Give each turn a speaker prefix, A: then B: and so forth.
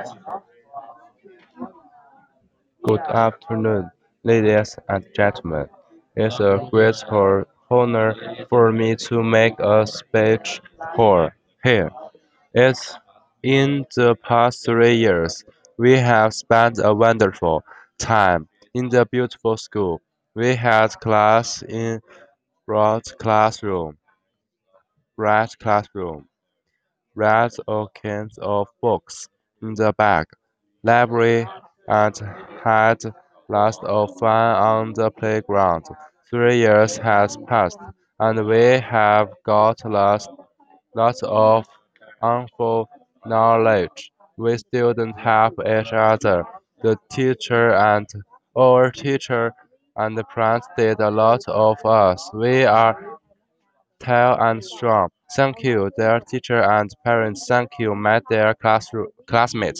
A: Good afternoon, ladies and gentlemen. It's a great honor for me to make a speech here. It's in the past 3 years, we have spent a wonderful time in the beautiful school. We had class in broad classroom, bright classroom, read all kinds of books in the bag, library, and had lots of fun on the playground. 3 years has passed, and we have got lots of harmful knowledge. We still don't help each other. The teacher and our teacher and the parents did a lot of us. We are tall and strong. Thank you, dear teacher and parents. Thank you, my dear classmates.